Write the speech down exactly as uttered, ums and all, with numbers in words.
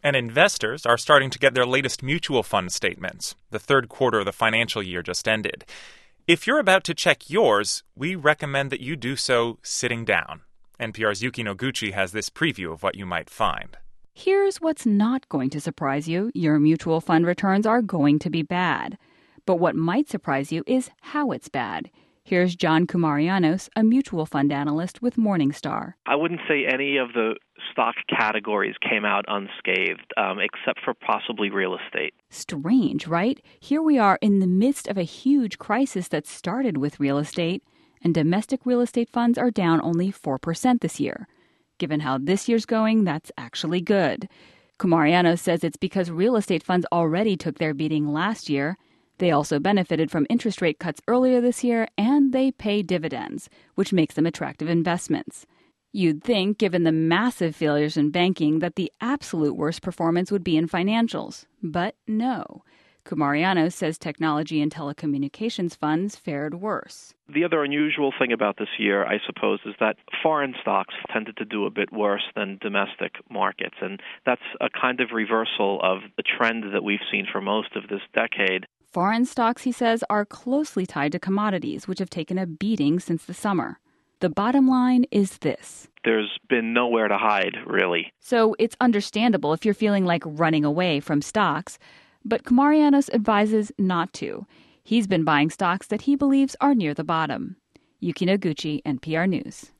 And investors are starting to get their latest mutual fund statements. The third quarter of the financial year just ended. If you're about to check yours, we recommend that you do so sitting down. N P R's Yuki Noguchi has this preview of what you might find. Here's what's not going to surprise you. Your mutual fund returns are going to be bad. But what might surprise you is how it's bad. Here's John Koumarianos, a mutual fund analyst with Morningstar. I wouldn't say any of the stock categories came out unscathed, um, except for possibly real estate. Strange, right? Here we are in the midst of a huge crisis that started with real estate, and domestic real estate funds are down only four percent this year. Given how this year's going, that's actually good. Koumarianos says it's because real estate funds already took their beating last year. They also benefited from interest rate cuts earlier this year, and they pay dividends, which makes them attractive investments. You'd think, given the massive failures in banking, that the absolute worst performance would be in financials. But no. Koumarianos says technology and telecommunications funds fared worse. The other unusual thing about this year, I suppose, is that foreign stocks tended to do a bit worse than domestic markets, and that's a kind of reversal of the trend that we've seen for most of this decade. Foreign stocks, he says, are closely tied to commodities, which have taken a beating since the summer. The bottom line is this. There's been nowhere to hide, really. So it's understandable if you're feeling like running away from stocks, but Koumarianos advises not to. He's been buying stocks that he believes are near the bottom. Yuki Noguchi, N P R News.